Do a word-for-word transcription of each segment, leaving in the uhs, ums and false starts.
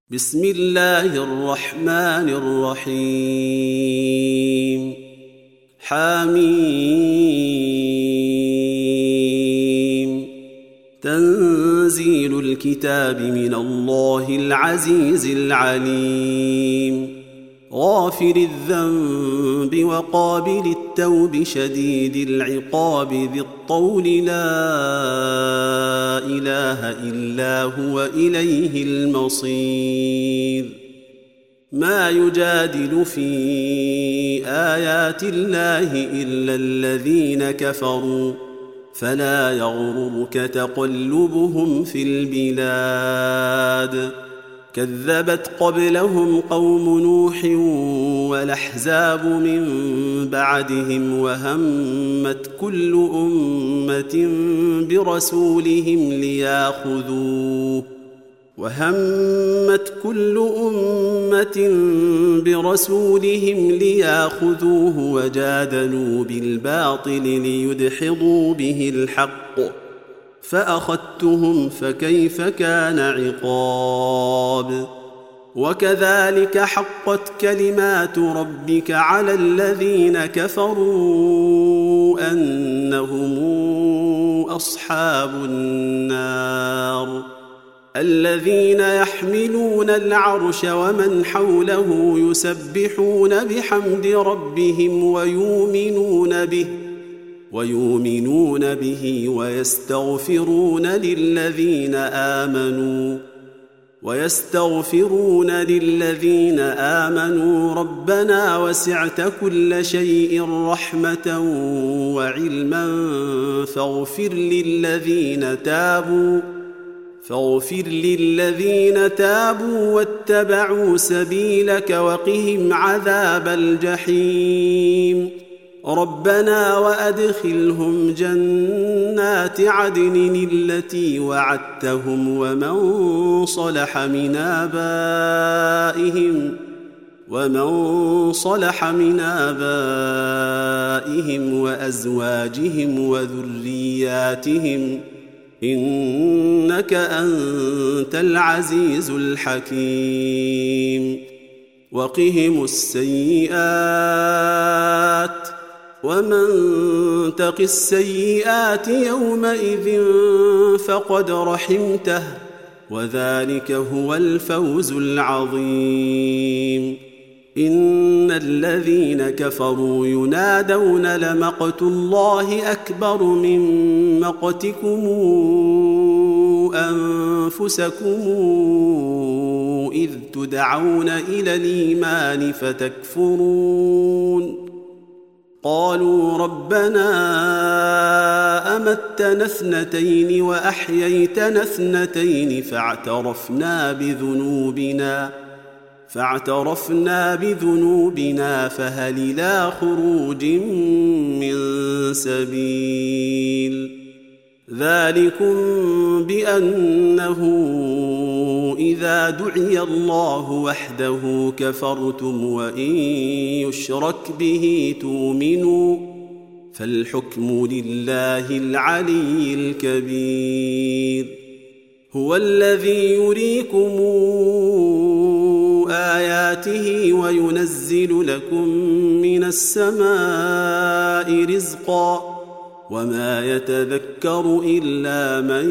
بسم الله الرحمن الرحيم حميم تنزيل الكتاب من الله العزيز العليم غافر الذنب وقابل التوب شديد العقاب ذي الطول لا إله إلا هو إليه المصير ما يجادل في آيات الله إلا الذين كفروا فلا يغررك تقلبهم في البلاد كذبت قبلهم قوم نوح والأحزاب من بعدهم وهمت كل أمة برسولهم ليأخذوه وهمت كل أمة برسولهم ليأخذوه وجادلوا بالباطل ليدحضوا به الحق فأخذتهم فكيف كان عقاب وكذلك حقت كلمات ربك على الذين كفروا أنهم أصحاب النار الذين يحملون العرش ومن حوله يسبحون بحمد ربهم ويؤمنون به ويؤمنون به ويستغفرون للذين آمنوا ويستغفرون للذين آمنوا ربنا وسعت كل شيء رحمة وعلما فاغفر للذين تابوا فاغفر للذين تابوا واتبعوا سبيلك وقهم عذاب الجحيم ربنا وأدخلهم جنات عدن التي وعدتهم ومن صلح من آبائهم ومن صلح من آبائهم وأزواجهم وذرياتهم إنك أنت العزيز الحكيم وقهم السيئات ومن تق السيئات يومئذ فقد رحمته وذلك هو الفوز العظيم إن الذين كفروا ينادون لمقت الله أكبر من مقتكم أنفسكم إذ تدعون إلى الإيمان فتكفرون قالوا ربنا أمتنا اثنتين وأحييتنا اثنتين فاعترفنا بذنوبنا فاعترفنا بذنوبنا فهل إلى خروج من سبيل ذلكم بأنه إذا دعي الله وحده كفرتم وإن يشرك به تؤمنوا فالحكم لله العلي الكبير هو الذي يريكم آياته وينزل لكم من السماء رزقا وما يتذكر إلا من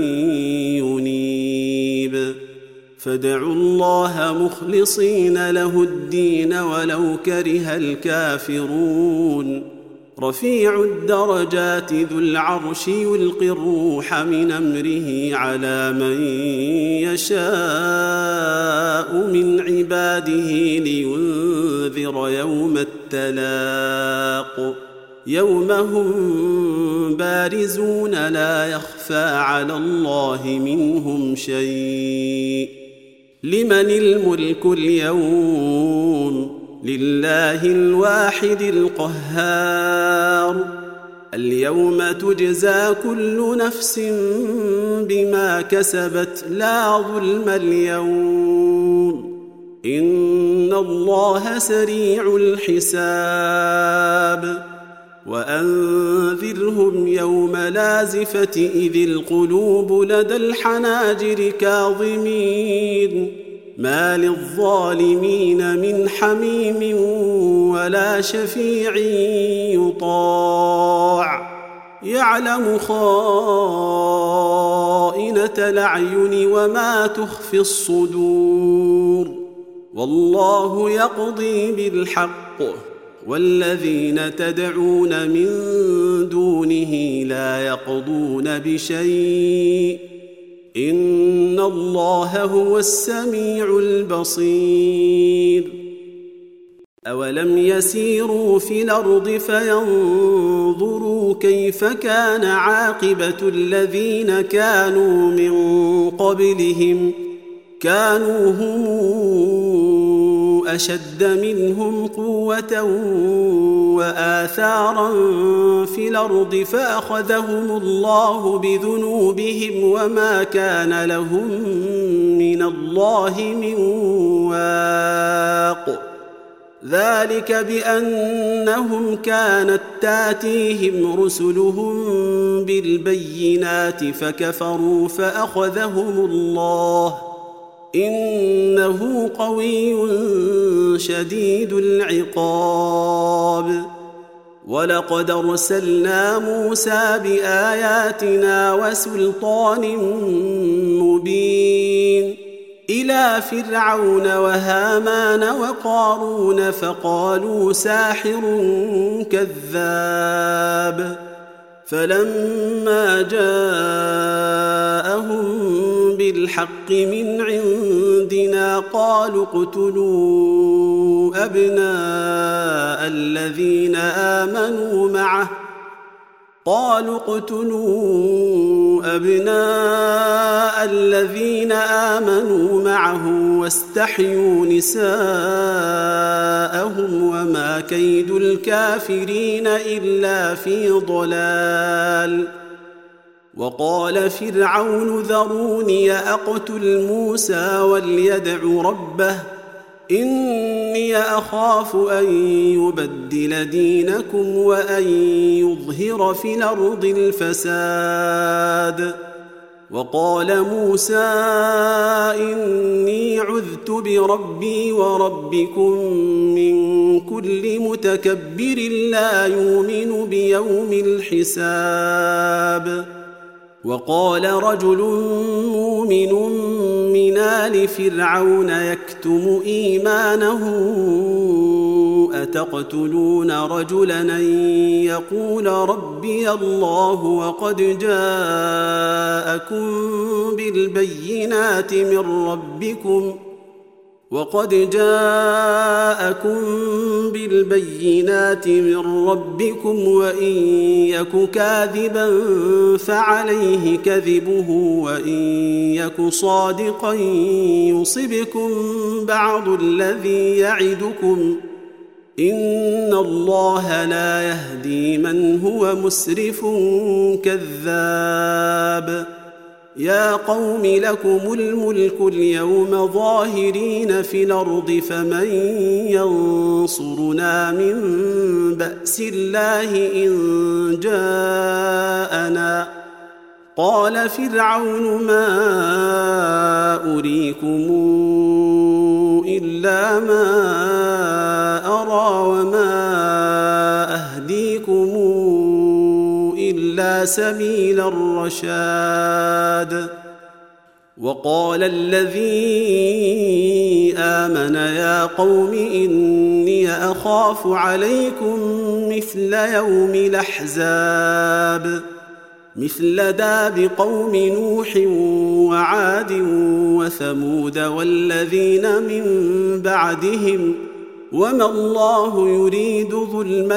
ينيب فادعوا الله مخلصين له الدين ولو كره الكافرون رفيع الدرجات ذو العرش يلقي الروح من أمره على من يشاء من عباده لينذر يوم التلاق يوم هم بارزون لا يخفى على الله منهم شيء لمن الملك اليوم لله الواحد القهار اليوم تجزى كل نفس بما كسبت لا ظلم اليوم إن الله سريع الحساب وأنذرهم يوم لازفة إذ القلوب لدى الحناجر كاظمين ما للظالمين من حميم ولا شفيع يطاع يعلم خائنة الأعين وما تخفي الصدور والله يقضي بالحق والذين تدعون من دونه لا يقضون بشيء إن الله هو السميع البصير أولم يسيروا في الأرض فينظروا كيف كان عاقبة الذين كانوا من قبلهم كانوا هم أشد منهم قوة وآثارا في الأرض فأخذهم الله بذنوبهم وما كان لهم من الله من واق ذلك بأنهم كانت تاتيهم رسلهم بالبينات فكفروا فأخذهم الله إنه قوي شديد العقاب ولقد أرسلنا موسى بآياتنا وسلطان مبين إلى فرعون وهامان وقارون فقالوا ساحر كذاب فلما جاءهم بالحق من عندنا قالوا اقتلوا أبناء الذين آمنوا معه قالوا اقتلوا أبناء الذين آمنوا معه واستحيوا نساءهم وما كيد الكافرين إلا في ضلال وقال فرعون ذروني أقتل موسى وليدع ربه إني أخاف أن يبدل دينكم وأن يظهر في الأرض الفساد وقال موسى إني عذت بربي وربكم من كل متكبر لا يؤمن بيوم الحساب وقال رجل مؤمن من آل فرعون يكتم إيمانه أتقتلون رجلا أن يقول ربي الله وقد جاءكم بالبينات من ربكم وقد جاءكم بالبينات من ربكم وإن يك كاذبا فعليه كذبه وإن يك صادقا يصبكم بعض الذي يعدكم إن الله لا يهدي من هو مسرف كذاب يا قوم لكم الملك اليوم ظاهرين في الأرض فمن ينصرنا من بأس الله إن جاءنا قال فرعون ما أريكم إلا ما أرى وما أهديكم إلا سبيل الرشاد وقال الذي آمن يا قوم إني أخاف عليكم مثل يوم الأحزاب مثل داب قوم نوح وعاد وثمود والذين من بعدهم وما الله يريد ظلما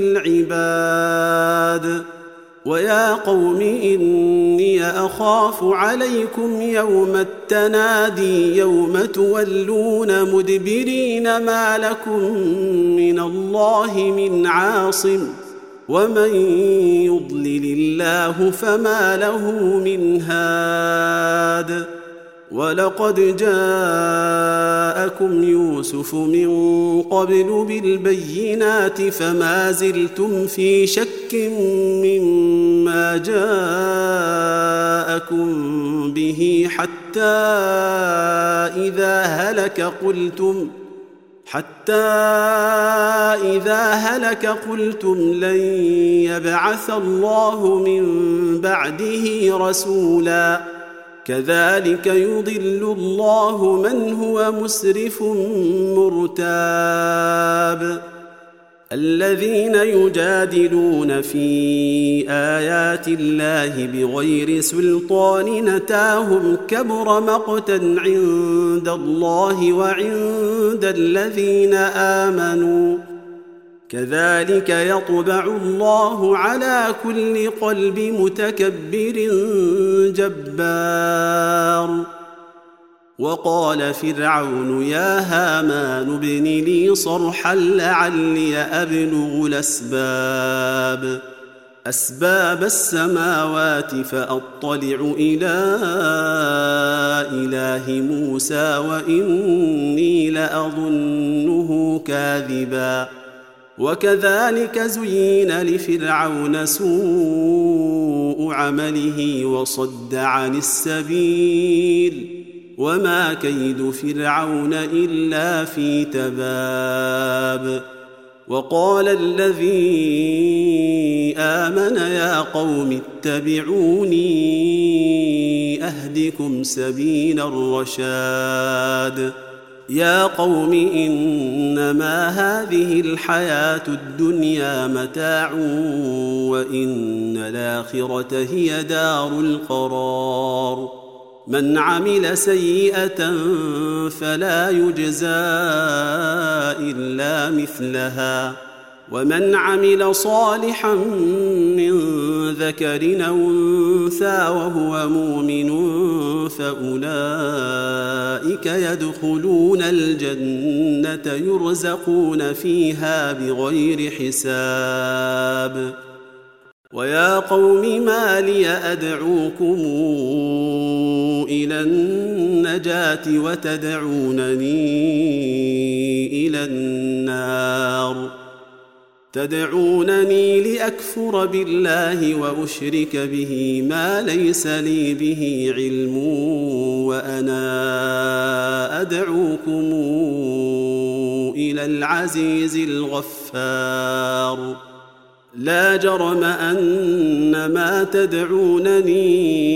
للعباد ويا قوم إني أخاف عليكم يوم التنادي يوم تولون مدبرين ما لكم من الله من عاصم ومن يضلل الله فما له من هاد ولقد جاءكم يوسف من قبل بالبينات فما زلتم في شك مما جاءكم به حتى حتى إذا هلك قلتم حتى إذا هلك قلتم لن يبعث الله من بعده رسولا كذلك يضل الله من هو مسرف مرتاب الذين يجادلون في آيات الله بغير سلطان أتاهم كبر مقتا عند الله وعند الذين آمنوا كذلك يطبع الله على كل قلب متكبر جبار وقال فرعون يا هامان ابن لي صرحا لعلي أبلغ الأسباب أسباب السماوات فأطلع إلى إله موسى وإني لأظنه كاذبا وكذلك زين لفرعون سوء عمله وصد عن السبيل وما كيد فرعون إلا في تباب وقال الذي آمن يا قوم اتبعوني أهدكم سبيل الرشاد يا قوم إنما هذه الحياة الدنيا متاع وإن الآخرة هي دار القرار من عمل سيئة فلا يجزى إلا مثلها ومن عمل صالحا من ذكر أو أنثى وهو مؤمن فأولئك يدخلون الجنة يرزقون فيها بغير حساب ويا قوم ما لي أدعوكم إلى النجاة وتدعونني إلى النار تدعونني لأكفر بالله وأشرك به ما ليس لي به علم وأنا أدعوكم إلى العزيز الغفار لا جرم أن ما تدعونني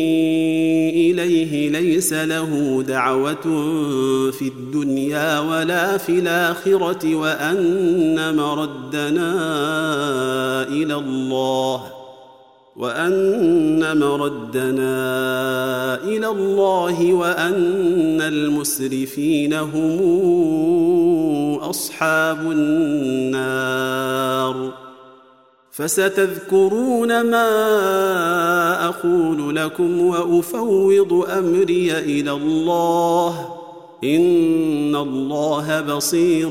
إليه ليس له دعوة في الدنيا ولا في الآخرة وأن مردنا إلى الله وأن مردنا إلى الله وأن المسرفين هم أصحاب النار فستذكرون ما أقول لكم وأفوض أمري إلى الله إن الله بصير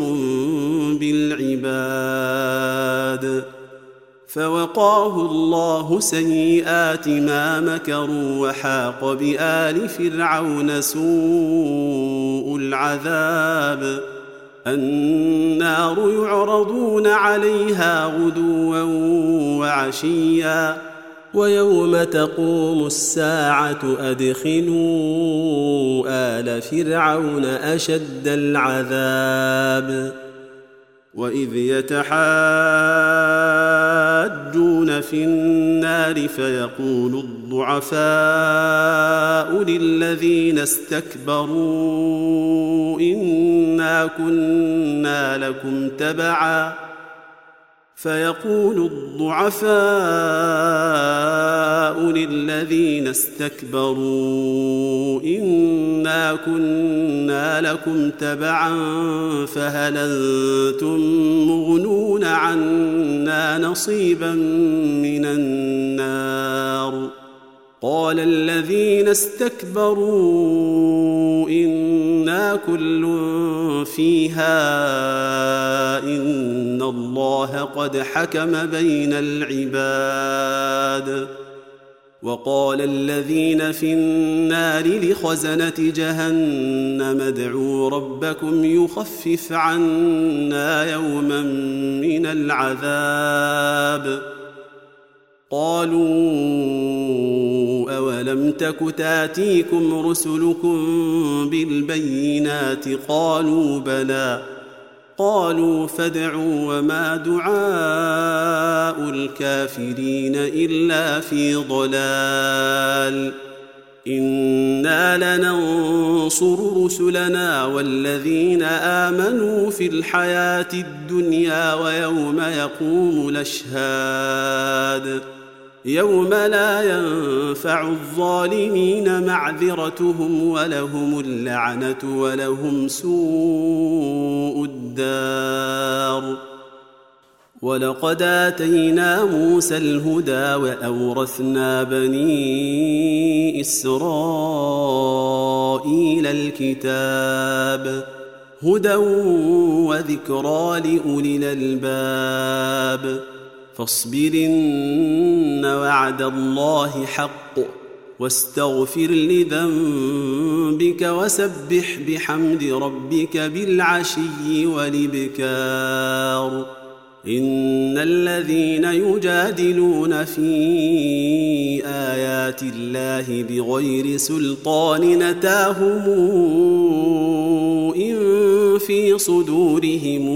بالعباد فوقاه الله سيئات ما مكروا وحاق بآل فرعون سوء العذاب النار يعرضون عليها غدوا وعشيا ويوم تقوم الساعة أدخلوا آل فرعون أشد العذاب وإذ يتحاجون في النار فيقول الضعفاء للذين استكبروا إنا كنا لكم تبعا فيقول الضعفاء للذين استكبروا إنا كنا لكم تبعا فهل أنتم مغنون عنا نصيبا من النار قال الذين استكبروا إنا كل فيها إن الله قد حكم بين العباد وقال الذين في النار لخزنة جهنم ادعوا ربكم يخفف عنا يوما من العذاب قالوا أولم تك تاتيكم رسلكم بالبينات قالوا بلى قالوا فادعوا وما دعاء الكافرين إلا في ضلال إنا لننصر رسلنا والذين آمنوا في الحياة الدنيا ويوم يقوم الأشهاد يوم لا ينفع الظالمين معذرتهم ولهم اللعنة ولهم سوء الدار. ولقد آتينا موسى الهدى وأورثنا بني إسرائيل الكتاب هدى وذكرى لأولي الألباب. فاصبرن وعد الله حق واستغفر لذنبك وسبح بحمد ربك بالعشي والإبكار. إن الذين يجادلون في آيات الله بغير سلطان أتاهم إن في صدورهم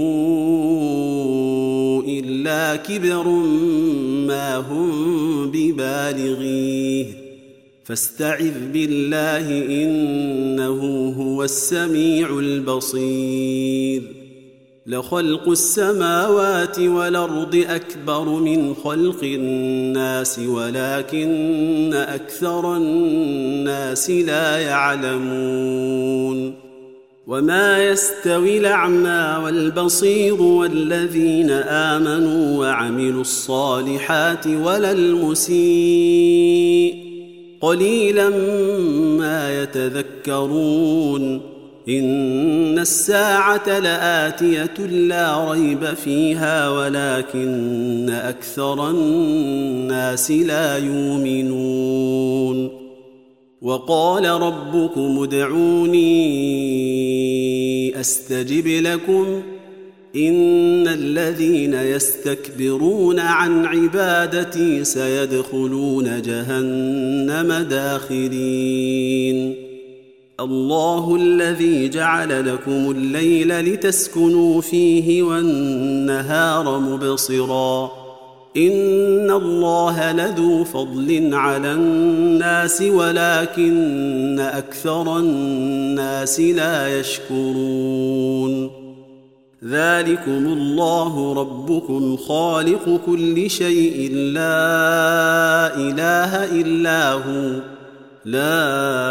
إلا كبر ما هم ببالغيه فاستعذ بالله إنه هو السميع البصير. لخلق السماوات والأرض أكبر من خلق الناس ولكن أكثر الناس لا يعلمون. وما يستوي الأعمى والبصير والذين آمنوا وعملوا الصالحات ولا المسيء قليلا ما يتذكرون. إن الساعة لآتية لا ريب فيها ولكن أكثر الناس لا يؤمنون. وقال ربكم ادعوني أستجب لكم إن الذين يستكبرون عن عبادتي سيدخلون جهنم داخرين. الله الذي جعل لكم الليل لتسكنوا فيه والنهار مبصرا إن الله لذو فضل على الناس ولكن أكثر الناس لا يشكرون. ذلكم الله ربكم خالق كل شيء لا إله إلا هو لا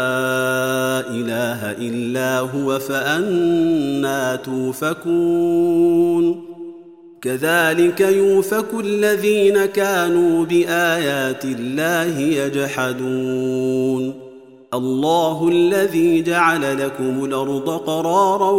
إله إلا هو فأنى توفكون. كذلك يؤفك الذين كانوا بآيات الله يجحدون. الله الذي جعل لكم الأرض قرارا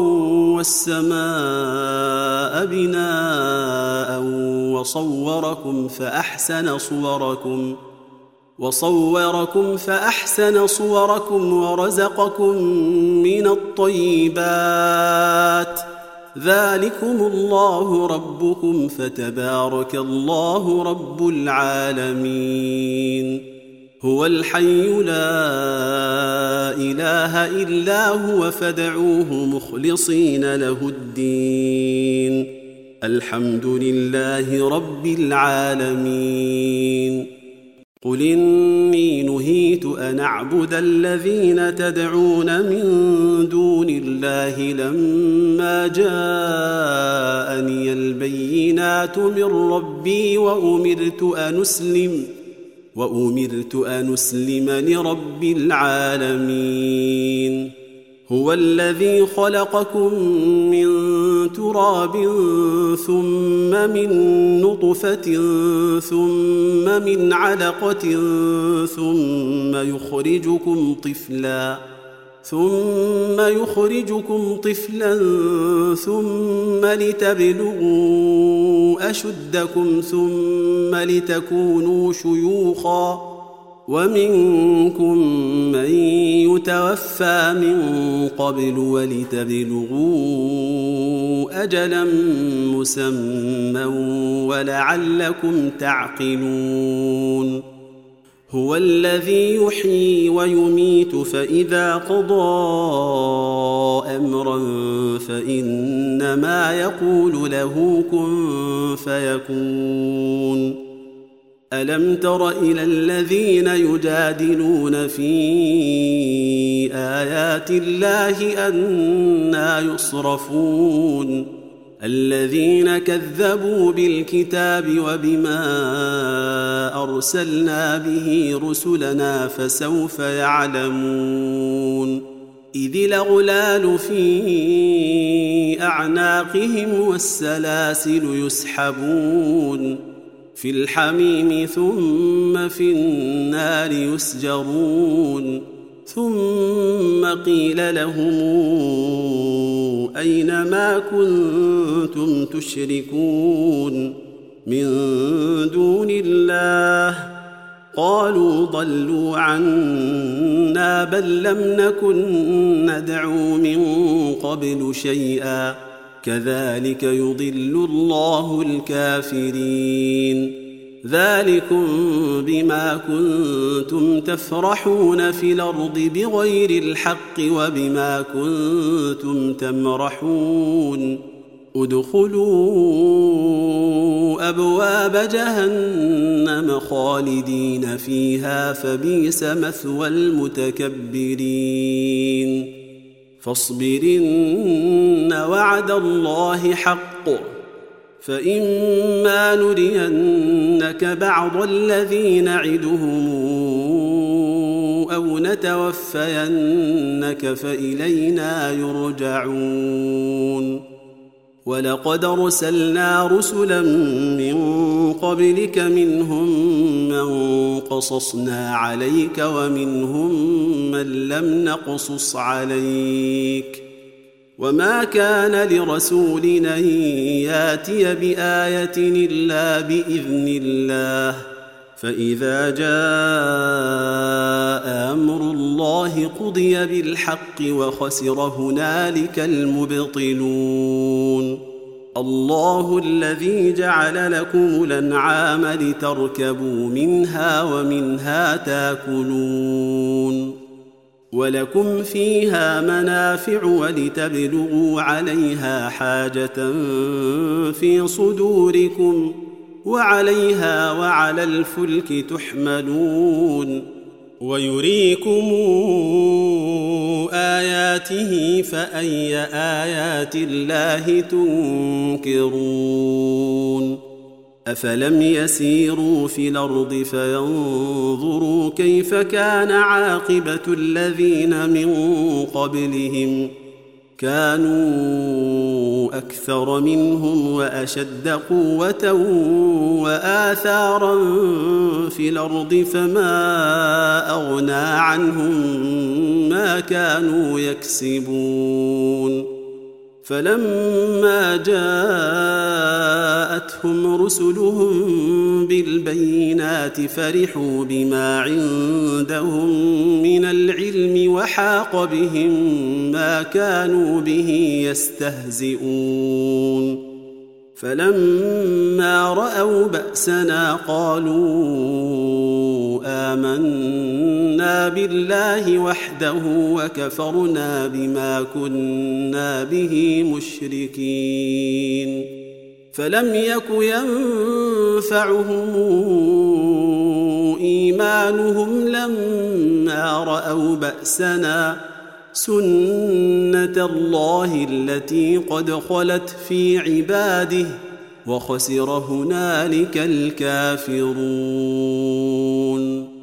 والسماء بناء وصوركم فأحسن صوركم وصوركم فأحسن صوركم ورزقكم من الطيبات ذلكم الله ربكم فتبارك الله رب العالمين. هو الحي لا إله إلا هو فادعوه مخلصين له الدين الحمد لله رب العالمين. قل إني نهيت أن أعبد الذين تدعون من دون الله لما جاءني البينات من ربي وأمرت أن أسلم وأمرت أن أسلم لرب العالمين. هو الذي خلقكم من تراب ثم من نطفة ثم من علقة ثم يخرجكم طفلا ثم يخرجكم طفلا ثم لتبلغوا أشدكم ثم لتكونوا شيوخا ومنكم من يتوفى من قبل ولتبلغوا أجلا مسمى ولعلكم تعقلون هو الذي يحيي ويميت فإذا قضى أمرا فإنما يقول له كن فيكون ألم تر إلى الذين يجادلون في آيات الله أنى يصرفون الذين كذبوا بالكتاب وبما أرسلنا به رسلنا فسوف يعلمون إذ الأغلال في أعناقهم والسلاسل يسحبون في الحميم ثم في النار يسجرون ثم قيل لهم أين ما كنتم تشركون من دون الله قالوا ضلوا عنا بل لم نكن ندعو من قبل شيئا كذلك يضل الله الكافرين ذلكم بما كنتم تفرحون في الأرض بغير الحق وبما كنتم تمرحون ادخلوا أبواب جهنم خالدين فيها فبئس مثوى المتكبرين فاصبر إن وعد الله حق فإما نرينك بعض الذي نعدهم أو نتوفينك فإلينا يرجعون ولقد أرسلنا رسلا من قبلك منهم من قصصنا عليك ومنهم من لم نقصص عليك وما كان لرسول أن ياتي بآية إلا بإذن الله فإذا جاء أمر الله قضي بالحق وخسر هنالك المبطلون الله الذي جعل لكم الأنعام لتركبوا منها ومنها تاكلون ولكم فيها منافع ولتبلغوا عليها حاجة في صدوركم وعليها وعلى الفلك تحملون ويريكم آياته فأي آيات الله تنكرون أفلم يسيروا في الأرض فينظروا كيف كان عاقبة الذين من قبلهم كانوا أكثر منهم وأشد قوة وآثارا في الأرض فما أغنى عنهم ما كانوا يكسبون فلما جاءتهم رسلهم بالبينات فرحوا بما عندهم من العلم وحاق بهم ما كانوا به يستهزئون فلما رأوا بأسنا قالوا آمنا بالله وحده وكفرنا بما كنا به مشركين فلم يك ينفعهم إيمانهم لما رأوا بأسنا سنة الله التي قد خلت في عباده وخسر هنالك الكافرون.